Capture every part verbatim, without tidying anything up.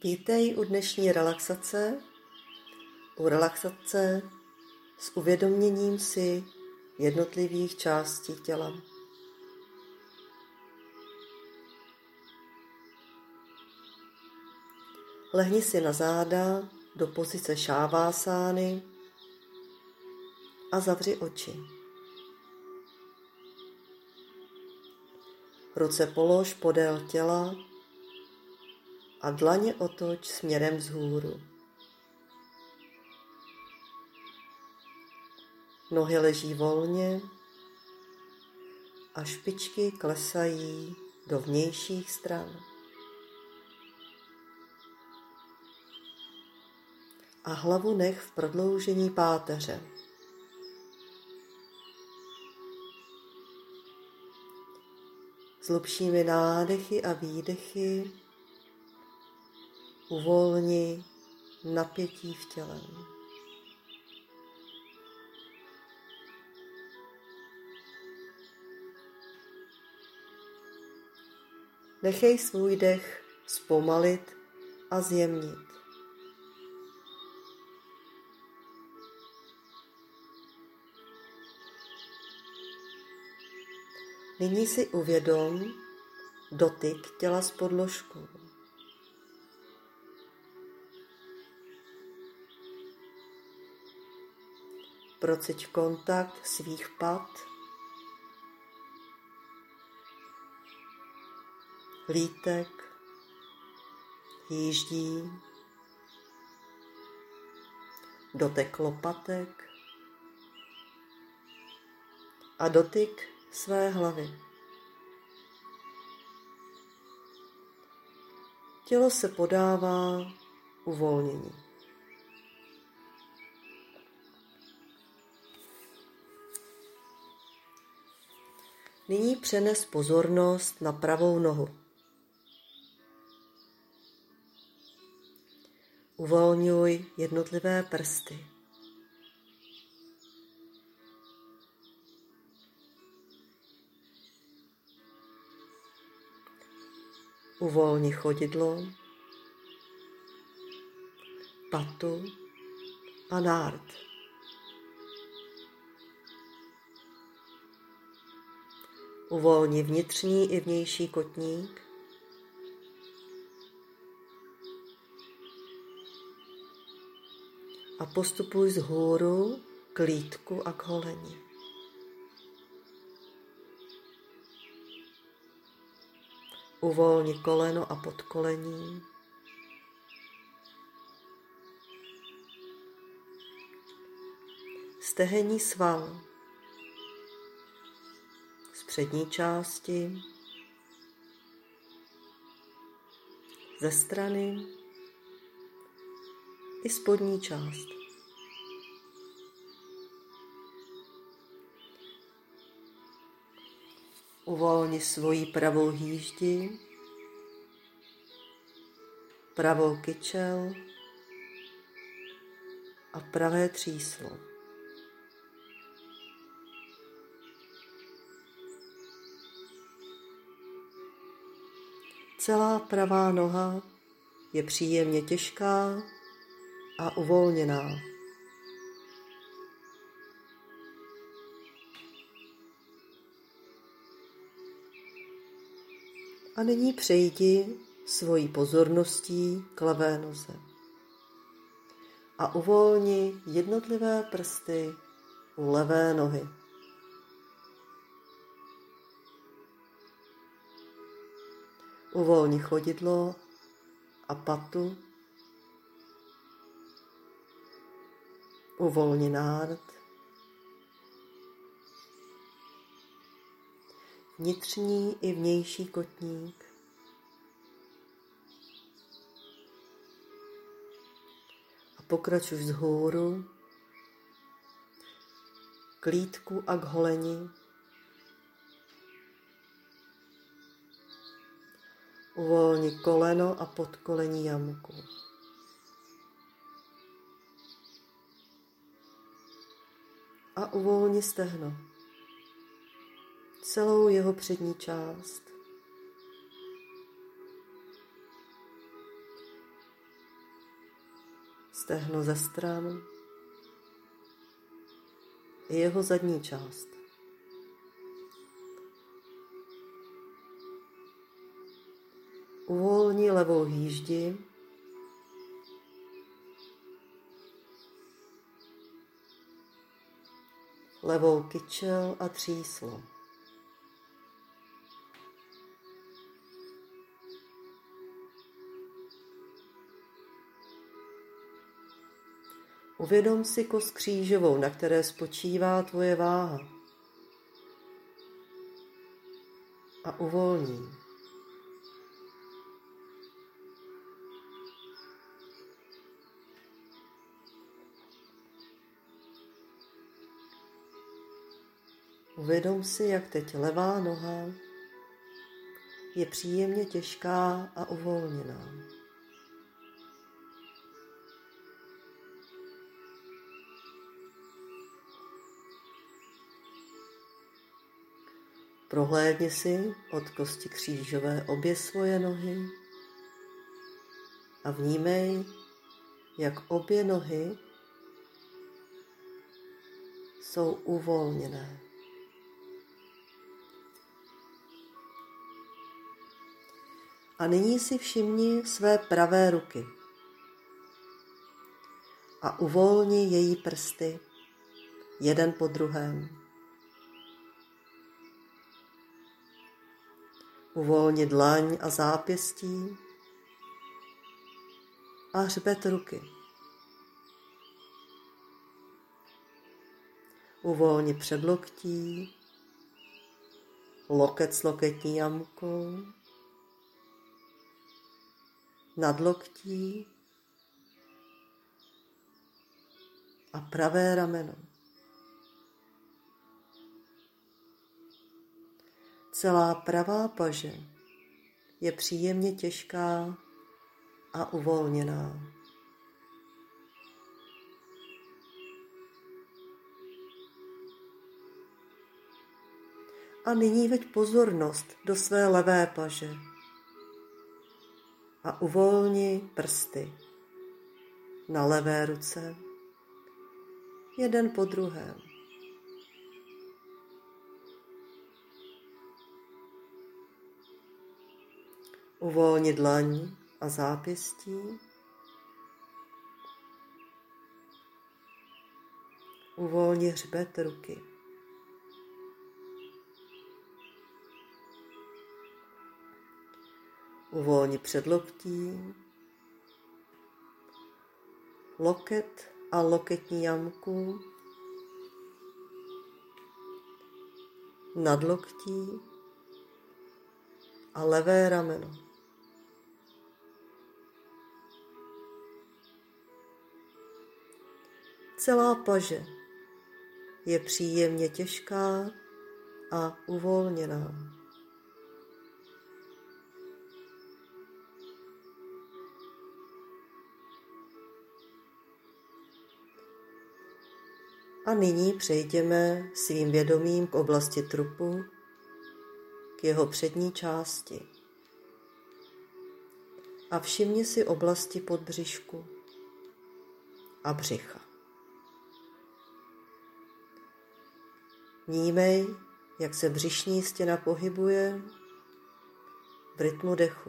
Vítej u dnešní relaxace, u relaxace s uvědoměním si jednotlivých částí těla. Lehni si na záda do pozice šávásány a zavři oči. Ruce polož podél těla a dlaně otoč směrem vzhůru. Nohy leží volně a špičky klesají do vnějších stran. A hlavu nech v prodloužení páteře. S hlubšími nádechy a výdechy uvolni napětí v těle. Nechej svůj dech zpomalit a zjemnit. Nyní si uvědom dotyk těla s podložkou. Prociť kontakt svých pat, lítek, jíždí, dotek lopatek a dotyk své hlavy. Tělo se podává uvolnění. Nyní přenes pozornost na pravou nohu. Uvolňuj jednotlivé prsty. Uvolni chodidlo, patu a nárt. Uvolni vnitřní i vnější kotník. A postupuj vzhůru k lýtku a k holeni. Uvolni koleno a podkolení. Stehenní sval z přední části, ze strany i spodní část. Uvolni svoji pravou hýždi, pravou kyčel a pravé tříslo. Celá pravá noha je příjemně těžká a uvolněná. A nyní přejdi svojí pozorností k levé noze a uvolni jednotlivé prsty u levé nohy. Uvolni chodidlo a patu. Uvolni nárt. Vnitřní i vnější kotník. A pokračuj vzhůru k lýtku a k holeni. Uvolni koleno a podkolení jamku. A uvolni stehno. Celou jeho přední část. stehno ze stran i jeho zadní část. Uvolni levou hýždi, levou kyčel a tříslo. Uvědom si kost křížovou, na které spočívá tvoje váha. A uvolní. Uvědom si, jak teď levá noha je příjemně těžká a uvolněná. Prohlédni si od kosti křížové obě svoje nohy a vnímej, jak obě nohy jsou uvolněné. A nyní si všimni své pravé ruky a uvolni její prsty, jeden po druhém. Uvolni dlaň a zápěstí a hřbet ruky. Uvolni předloktí, loket s loketní jamkou, nadloktí a pravé rameno. Celá pravá paže je příjemně těžká a uvolněná. A nyní veď pozornost do své levé paže a uvolni prsty na levé ruce, jeden po druhém. Uvolni dlaň a zápěstí. Uvolni hřbet ruky. Uvolni předloktí, loket a loketní jamku, nadloktí a levé rameno. Celá paže je příjemně těžká a uvolněná. A nyní přejdeme svým vědomím k oblasti trupu, k jeho přední části. A všimni si oblasti podbřišku a břicha. Vnímej, jak se břišní stěna pohybuje v rytmu dechu.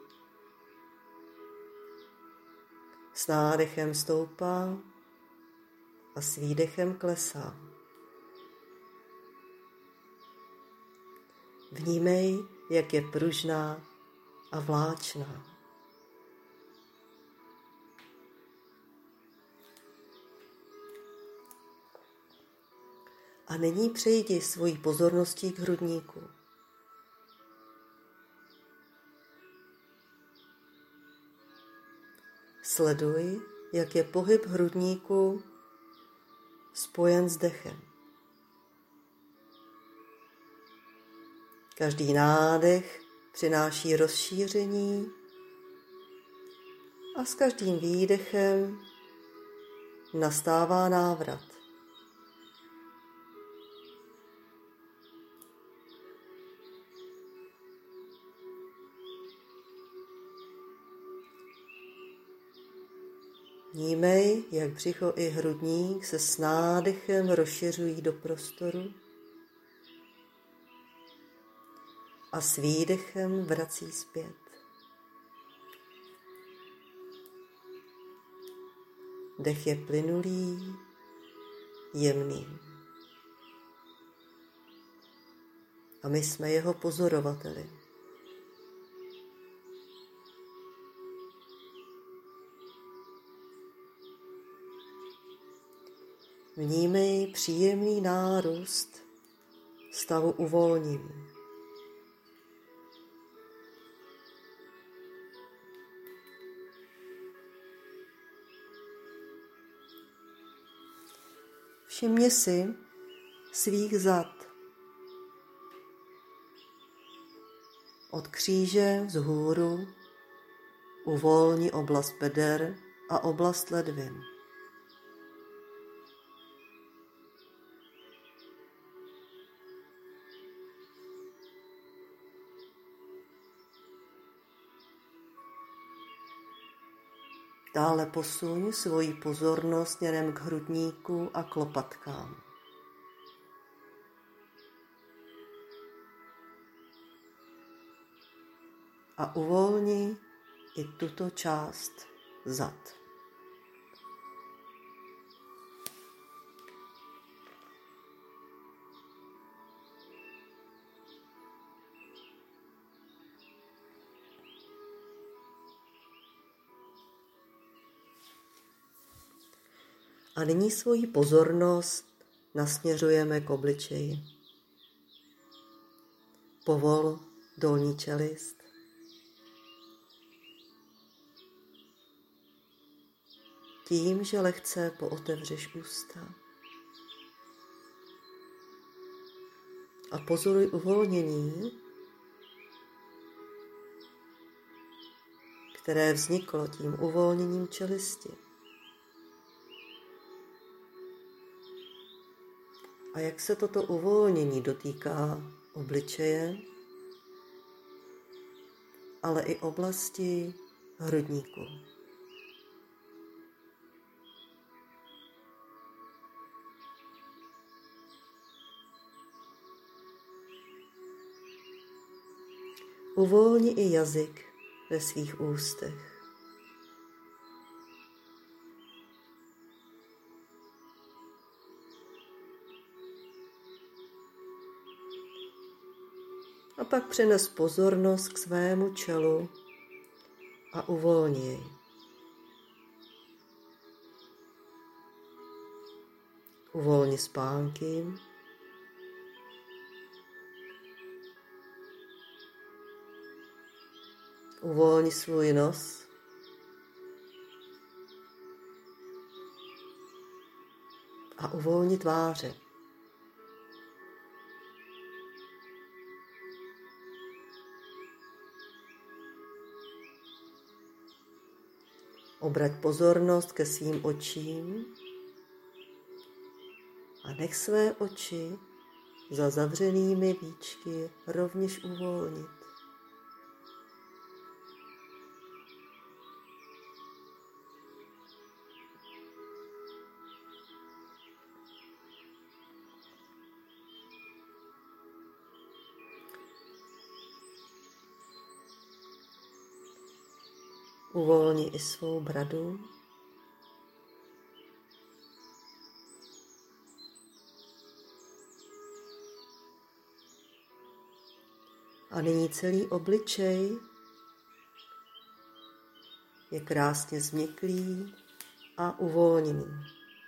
S nádechem stoupá a s výdechem klesá. Vnímej, jak je pružná a vláčná. A nyní přejdi svojí pozorností k hrudníku. Sleduj, jak je pohyb hrudníku spojen s dechem. Každý nádech přináší rozšíření a s každým výdechem nastává návrat. Vnímej, jak břicho i hrudník se s nádechem rozšiřují do prostoru a s výdechem vrací zpět. Dech je plynulý, jemný. A my jsme jeho pozorovateli. Vnímej příjemný nárůst stavu uvolnění. Všimni si svých zad. Od kříže vzhůru uvolni oblast beder a oblast ledvin. Dále posuň svoji pozornost směrem k hrudníku a k lopatkám. A uvolni i tuto část zad. A nyní svoji pozornost nasměřujeme k obličeji. Povol dolní čelist. Tím, že lehce pootevřeš ústa. A pozoruj uvolnění, které vzniklo tím uvolněním čelisti. A jak se toto uvolnění dotýká obličeje, ale i oblasti hrudníku. Uvolni i jazyk ve svých ústech. A pak přenes pozornost k svému čelu a uvolni jej. Uvolni spánky. Uvolni svůj nos. A uvolni tváře. Obrať pozornost ke svým očím a nech své oči za zavřenými víčky rovněž uvolnit. Uvolni i svou bradu. A nyní celý obličej je krásně změklý a uvolněný.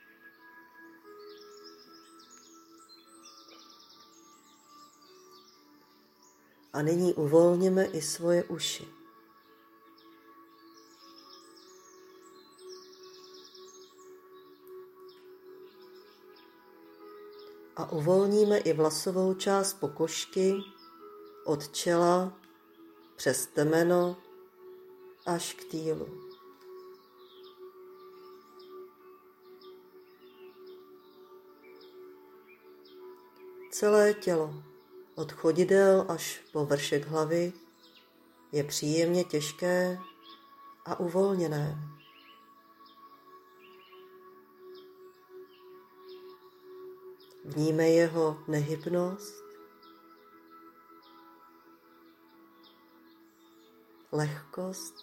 A nyní uvolněme i svoje uši. A uvolníme i vlasovou část pokožky od čela přes temeno až k týlu. Celé tělo od chodidel až po vršek hlavy je příjemně těžké a uvolněné. Vnímej jeho nehybnost, lehkost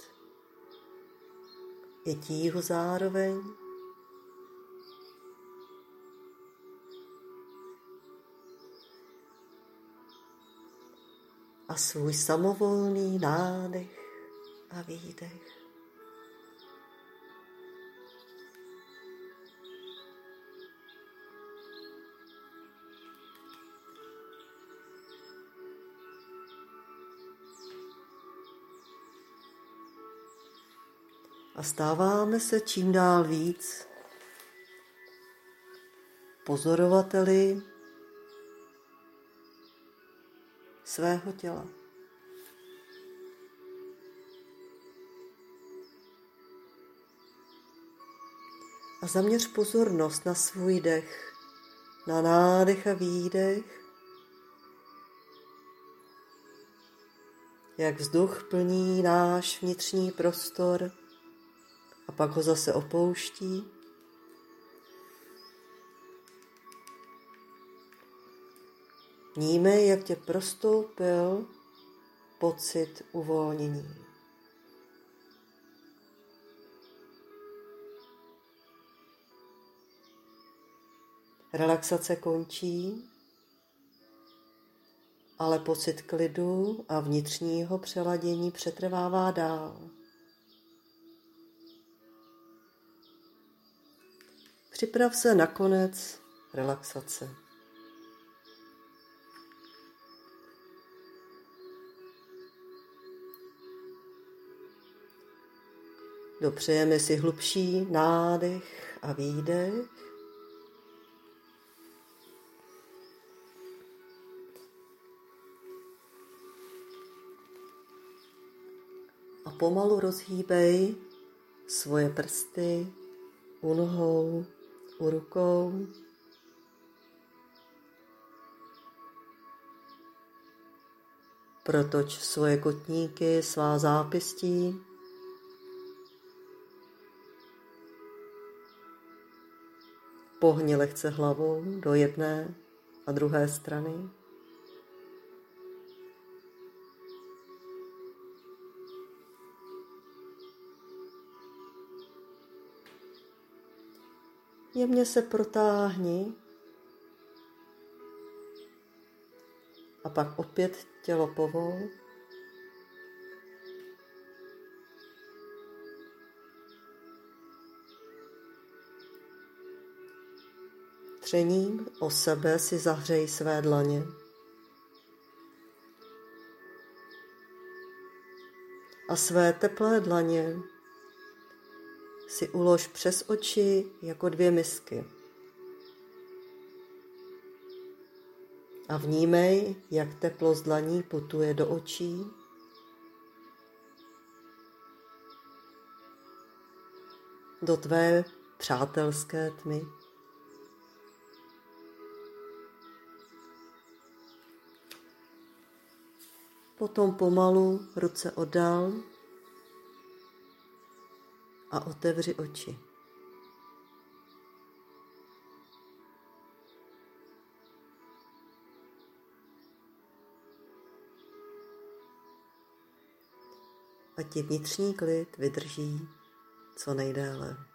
i tíhu zároveň. A svůj samovolný nádech a výdech. A stáváme se čím dál víc pozorovateli svého těla. A zaměř pozornost na svůj dech, na nádech a výdech, jak vzduch plní náš vnitřní prostor a pak ho zase opouští. Vnímej, jak tě prostoupil pocit uvolnění. Relaxace končí, ale pocit klidu a vnitřního přeladění přetrvává dál. Připrav se na konec relaxace. Dopřejeme si hlubší nádech a výdech. A pomalu rozhýbej svoje prsty u nohou, u rukou. Protoč svoje kotníky, svá zápěstí. Pohni lehce hlavou do jedné a druhé strany. Jemně se protáhni a pak opět tělo povol. Třením o sebe si zahřej své dlaně. A své teplé dlaně si ulož přes oči jako dvě misky. A vnímej, jak teplo z dlaní putuje do očí. Do tvé přátelské tmy. Potom pomalu ruce oddal a otevři oči. Ať ti vnitřní klid vydrží co nejdéle.